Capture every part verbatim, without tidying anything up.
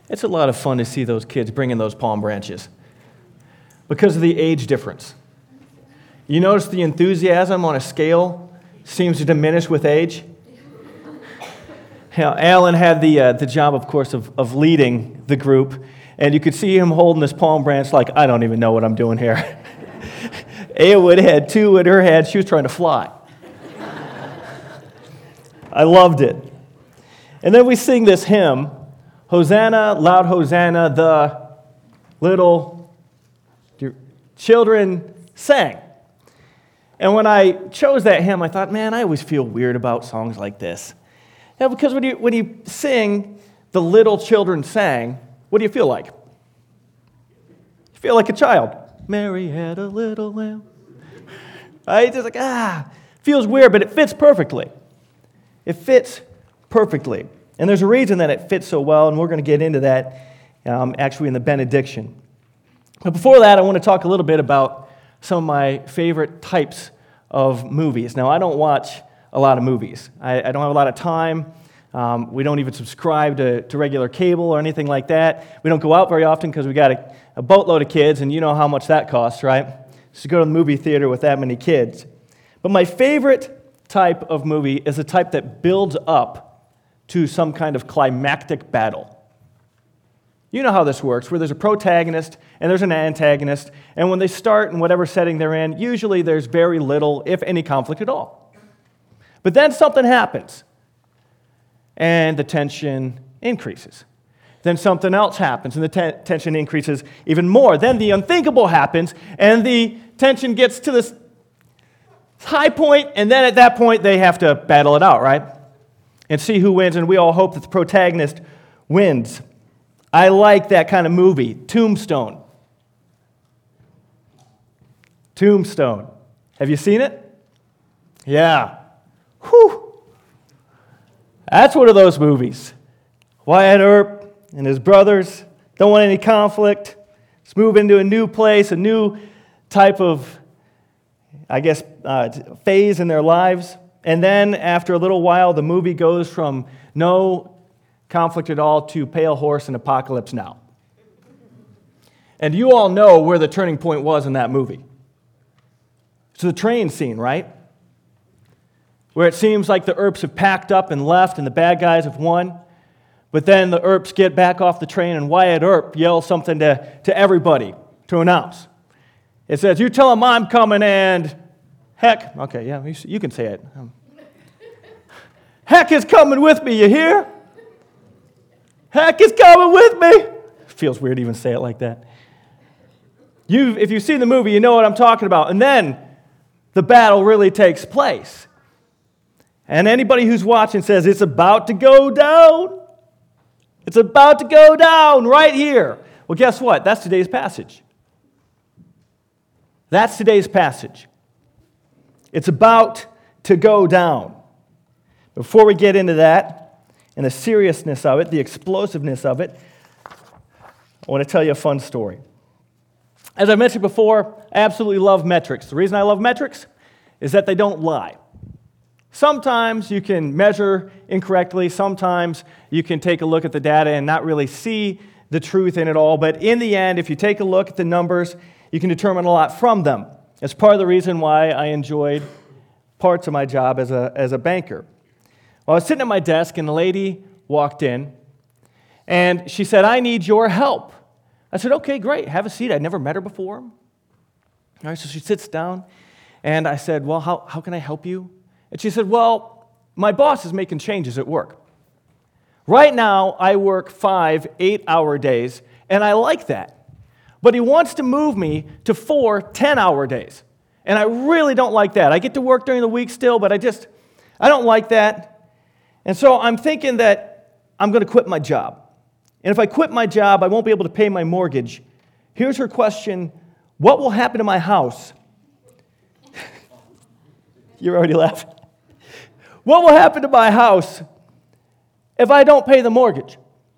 It's a lot of fun to see those kids bringing those palm branches because of the age difference. You notice the enthusiasm on a scale seems to diminish with age? You know, Alan had the uh, the job, of course, of, of leading the group, and you could see him holding this palm branch like, I don't even know what I'm doing here. Ayowood had two in her hand. She was trying to fly. I loved it. And then we sing this hymn, Hosanna, loud Hosanna, the little children sang. And when I chose that hymn, I thought, man, I always feel weird about songs like this. Yeah, because when you when you sing, the little children sang, what do you feel like? You feel like a child. Mary had a little lamb. Right? It's like, ah, feels weird, but it fits perfectly. It fits perfectly. And there's a reason that it fits so well, and we're going to get into that um, actually in the benediction. But before that, I want to talk a little bit about some of my favorite types of movies. Now, I don't watch a lot of movies. I, I don't have a lot of time. Um, we don't even subscribe to, to regular cable or anything like that. We don't go out very often because we got a, a boatload of kids, and you know how much that costs, right? Just to go to the movie theater with that many kids. But my favorite type of movie is the type that builds up to some kind of climactic battle. You know how this works, where there's a protagonist and there's an antagonist, and when they start in whatever setting they're in, usually there's very little, if any, conflict at all. But then something happens, and the tension increases. Then something else happens, and the te- tension increases even more. Then the unthinkable happens, and the tension gets to this high point, and then at that point, they have to battle it out, right? And see who wins, and we all hope that the protagonist wins. I like that kind of movie. Tombstone. Tombstone. Have you seen it? Yeah. Whew. That's one of those movies. Wyatt Earp and his brothers don't want any conflict. Just move into a new place, a new type of, I guess, uh, phase in their lives. And then after a little while, the movie goes from no conflict at all to Pale Horse and Apocalypse Now. And you all know where the turning point was in that movie. It's the train scene, right? Where it seems like the Earps have packed up and left and the bad guys have won. But then the Earps get back off the train and Wyatt Earp yells something to, to everybody to announce. It says, you tell them I'm coming and heck, okay, yeah, you, you can say it. Um, heck is coming with me, you hear? Heck is coming with me. It feels weird to even say it like that. You, if you've seen the movie, you know what I'm talking about. And then the battle really takes place. And anybody who's watching says, it's about to go down. It's about to go down right here. Well, guess what? That's today's passage. That's today's passage. It's about to go down. Before we get into that, and the seriousness of it, the explosiveness of it, I want to tell you a fun story. As I mentioned before, I absolutely love metrics. The reason I love metrics is that they don't lie. Sometimes you can measure incorrectly. Sometimes you can take a look at the data and not really see the truth in it all. But in the end, if you take a look at the numbers, you can determine a lot from them. It's part of the reason why I enjoyed parts of my job as a, as a banker. Well, I was sitting at my desk, and a lady walked in, and she said, I need your help. I said, okay, great, have a seat. I'd never met her before. All right, so she sits down, and I said, well, how, how can I help you? And she said, well, my boss is making changes at work. Right now, I work five eight-hour days, and I like that. But he wants to move me to four ten-hour days. And I really don't like that. I get to work during the week still, but I just, I don't like that. And so I'm thinking that I'm going to quit my job. And if I quit my job, I won't be able to pay my mortgage. Here's her question, what will happen to my house? You're already laughing. What will happen to my house if I don't pay the mortgage?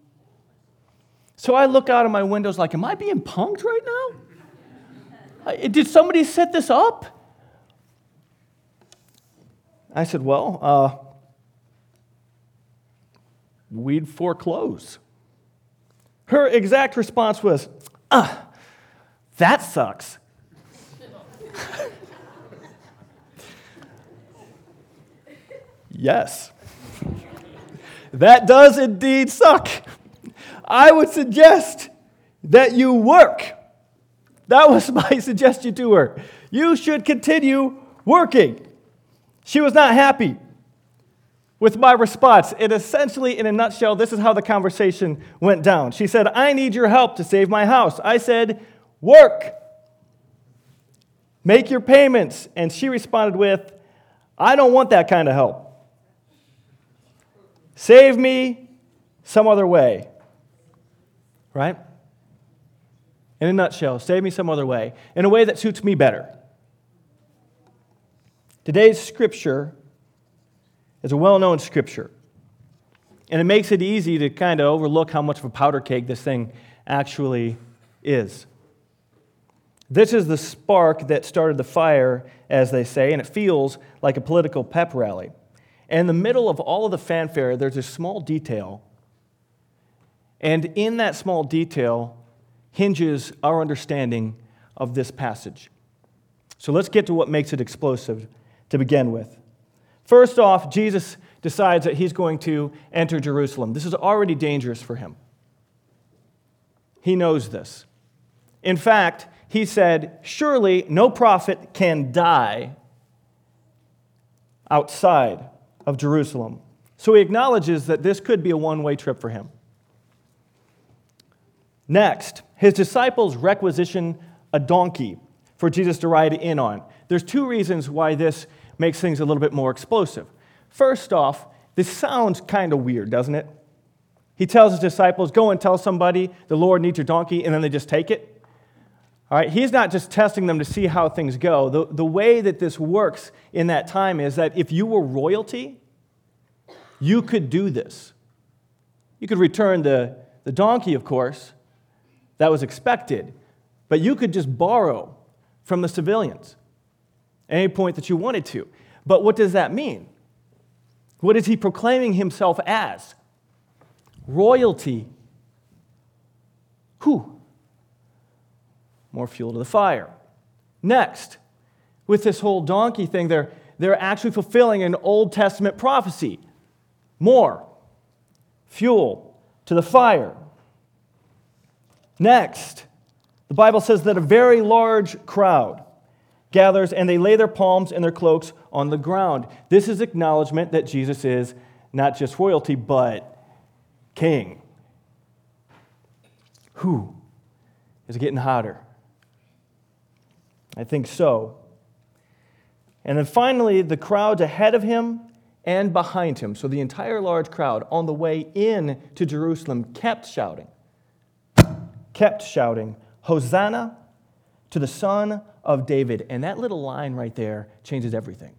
So I look out of my windows like, am I being punked right now? Did somebody set this up? I said, well, uh, we'd foreclose. Her exact response was, ah, that sucks. Yes. That does indeed suck. I would suggest that you work. That was my suggestion to her. You should continue working. She was not happy with my response. And essentially, in a nutshell, this is how the conversation went down. She said, I need your help to save my house. I said, work. Make your payments. And she responded with, I don't want that kind of help. Save me some other way. Right? In a nutshell, save me some other way, in a way that suits me better. Today's scripture is a well-known scripture, and it makes it easy to kind of overlook how much of a powder keg this thing actually is. This is the spark that started the fire, as they say, and it feels like a political pep rally. And in the middle of all of the fanfare, there's a small detail, and in that small detail hinges our understanding of this passage. So let's get to what makes it explosive to begin with. First off, Jesus decides that he's going to enter Jerusalem. This is already dangerous for him. He knows this. In fact, he said, surely no prophet can die outside of Jerusalem. So he acknowledges that this could be a one-way trip for him. Next, his disciples requisition a donkey for Jesus to ride in on. There's two reasons why this makes things a little bit more explosive. First off, this sounds kind of weird, doesn't it? He tells his disciples, go and tell somebody the Lord needs your donkey, and then they just take it. All right, he's not just testing them to see how things go. The, the way that this works in that time is that if you were royalty, you could do this. You could return the, the donkey, of course. That was expected. But you could just borrow from the civilians at any point that you wanted to. But what does that mean? What is he proclaiming himself as? Royalty. Whew. More fuel to the fire. Next, with this whole donkey thing, they're, they're actually fulfilling an Old Testament prophecy. More fuel to the fire. Next, the Bible says that a very large crowd gathers and they lay their palms and their cloaks on the ground. This is acknowledgement that Jesus is not just royalty, but king. Whew. Is it getting hotter? I think so. And then finally, the crowds ahead of him and behind him, so the entire large crowd on the way in to Jerusalem kept shouting, kept shouting, Hosanna to the Son of David. And that little line right there changes everything.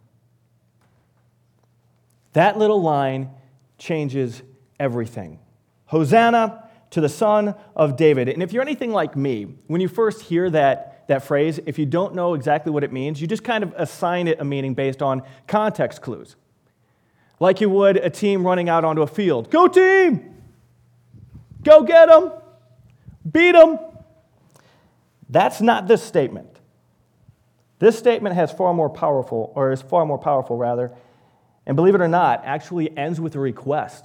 That little line changes everything. Hosanna to the Son of David. And if you're anything like me, when you first hear that, that phrase, if you don't know exactly what it means, you just kind of assign it a meaning based on context clues. Like you would a team running out onto a field. Go team! Go get them! Beat them! That's not this statement. This statement has far more powerful, or is far more powerful rather, and believe it or not, actually ends with a request.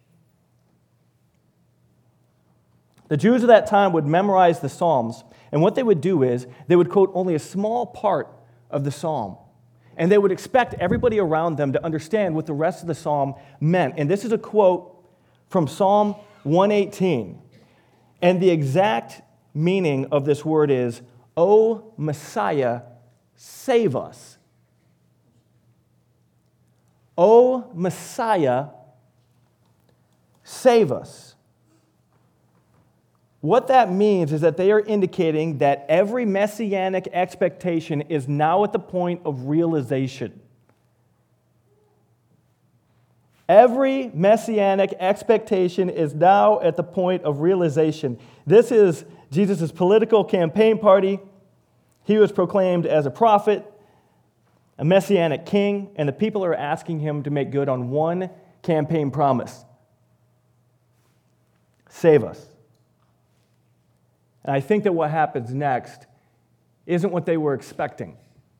The Jews of that time would memorize the Psalms, and what they would do is they would quote only a small part of the psalm, and they would expect everybody around them to understand what the rest of the psalm meant. And this is a quote from Psalm one eighteen, and the exact meaning of this word is, O Messiah, save us. O Messiah, save us. What that means is that they are indicating that every messianic expectation is now at the point of realization. Every messianic expectation is now at the point of realization. This is Jesus' political campaign party. He was proclaimed as a prophet, a messianic king, and the people are asking him to make good on one campaign promise. Save us. And I think that what happens next isn't what they were expecting.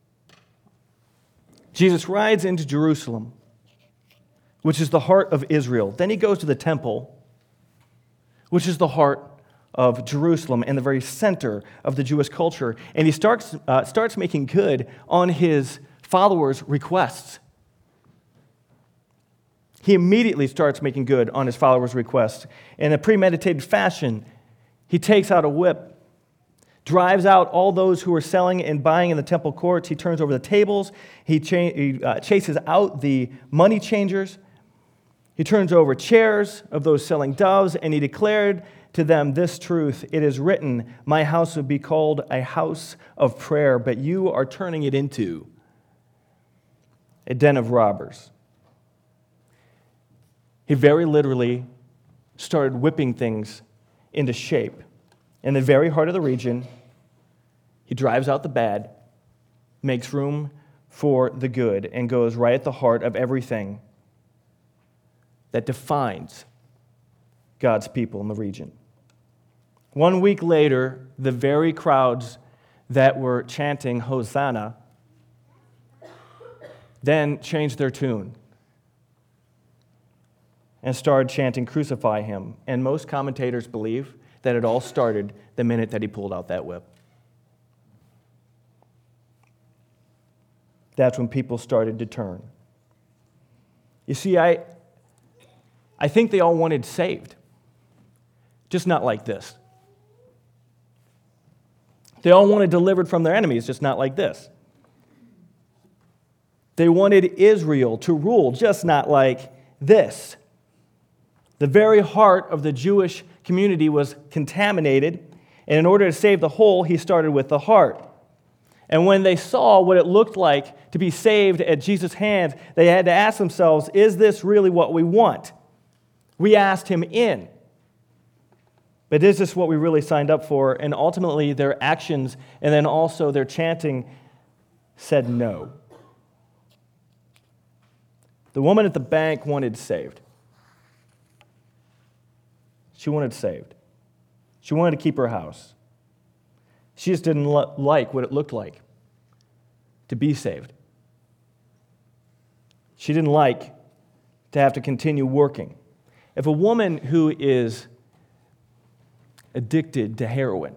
Jesus rides into Jerusalem, which is the heart of Israel. Then he goes to the temple, which is the heart of Jerusalem and the very center of the Jewish culture. And he starts, uh, starts making good on his followers' requests. He immediately starts making good on his followers' requests. In a premeditated fashion, he takes out a whip, drives out all those who are selling and buying in the temple courts. He turns over the tables. He, cha- he uh, chases out the money changers. He turns over chairs of those selling doves, and he declared to them this truth: it is written, my house will be called a house of prayer, but you are turning it into a den of robbers. He very literally started whipping things into shape. In the very heart of the region, he drives out the bad, makes room for the good, and goes right at the heart of everything that defines God's people in the region. One week later, the very crowds that were chanting Hosanna then changed their tune and started chanting, crucify him. And most commentators believe that it all started the minute that he pulled out that whip. That's when people started to turn. You see, I, I think they all wanted saved, just not like this. They all wanted delivered from their enemies, just not like this. They wanted Israel to rule, just not like this. The very heart of the Jewish community was contaminated, and in order to save the whole, he started with the heart. And when they saw what it looked like to be saved at Jesus' hands, they had to ask themselves, is this really what we want? We asked him in. But is this what we really signed up for? And ultimately, their actions and then also their chanting said no. The woman at the bank wanted saved. She wanted saved. She wanted to keep her house. She just didn't lo- like what it looked like to be saved. She didn't like to have to continue working. If a woman who is addicted to heroin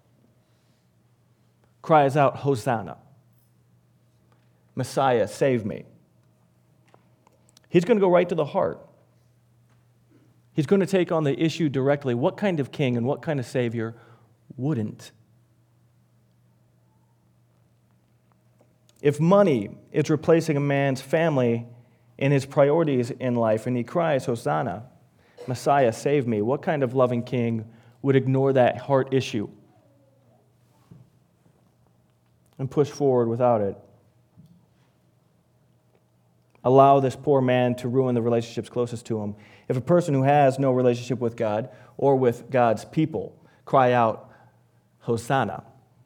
cries out, Hosanna, Messiah, save me, he's going to go right to the heart. He's going to take on the issue directly. What kind of king and what kind of savior wouldn't? If money is replacing a man's family and his priorities in life, and he cries, Hosanna, Messiah, save me, what kind of loving king would ignore that heart issue and push forward without it? Allow this poor man to ruin the relationships closest to him. If a person who has no relationship with God or with God's people cry out, Hosanna,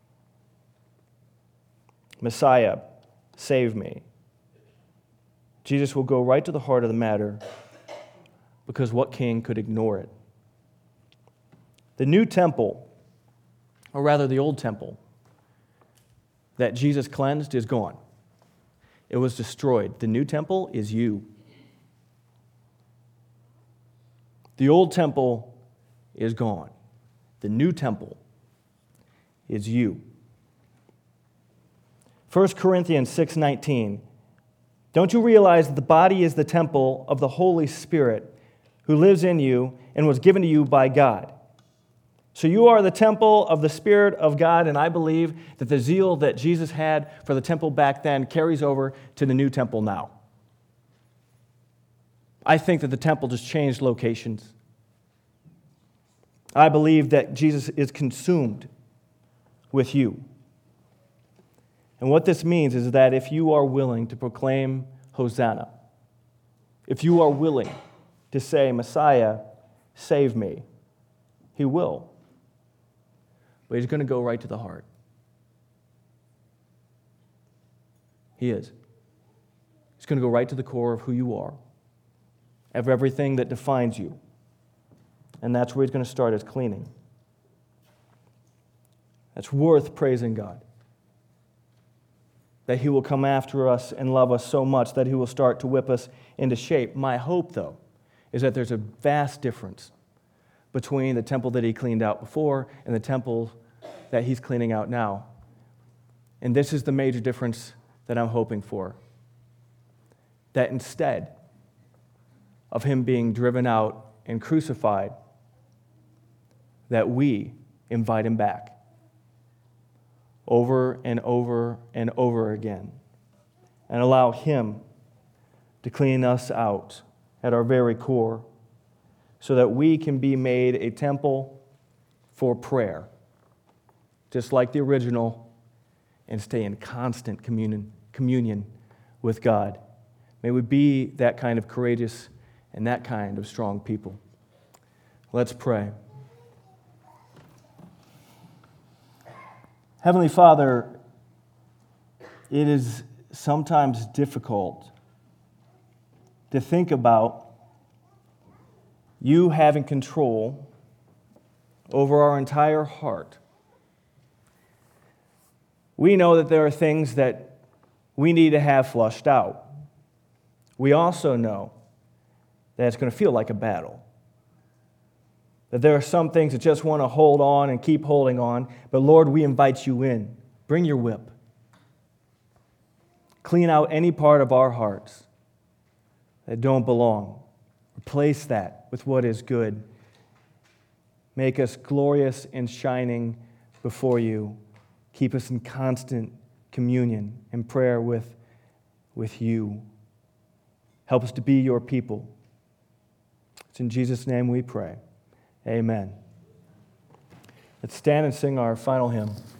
Messiah, save me, Jesus will go right to the heart of the matter, because what king could ignore it? The new temple, or rather the old temple, that Jesus cleansed is gone. It was destroyed. The new temple is you. The old temple is gone. The new temple is you. First Corinthians six nineteen. Don't you realize that the body is the temple of the Holy Spirit who lives in you and was given to you by God? So you are the temple of the Spirit of God, and I believe that the zeal that Jesus had for the temple back then carries over to the new temple now. I think that the temple just changed locations. I believe that Jesus is consumed with you. And what this means is that if you are willing to proclaim Hosanna, if you are willing to say, Messiah, save me, he will. But he's going to go right to the heart. He is. He's going to go right to the core of who you are, of everything that defines you. And that's where he's going to start his cleaning. that's worth praising God. That he will come after us and love us so much that he will start to whip us into shape. My hope, though, is that there's a vast difference between the temple that he cleaned out before and the temple that he's cleaning out now. And this is the major difference that I'm hoping for. That instead of him being driven out and crucified, that we invite him back over and over and over again and allow him to clean us out at our very core so that we can be made a temple for prayer, just like the original, and stay in constant communion, communion with God. May we be that kind of courageous and that kind of strong people. Let's pray. Heavenly Father, it is sometimes difficult to think about you having control over our entire heart. We know that there are things that we need to have flushed out. We also know that it's going to feel like a battle. That there are some things that just want to hold on and keep holding on. But Lord, we invite you in. Bring your whip. Clean out any part of our hearts that don't belong. Replace that with what is good. Make us glorious and shining before you. Keep us in constant communion and prayer with, with you. Help us to be your people. It's in Jesus' name we pray. Amen. Let's stand and sing our final hymn.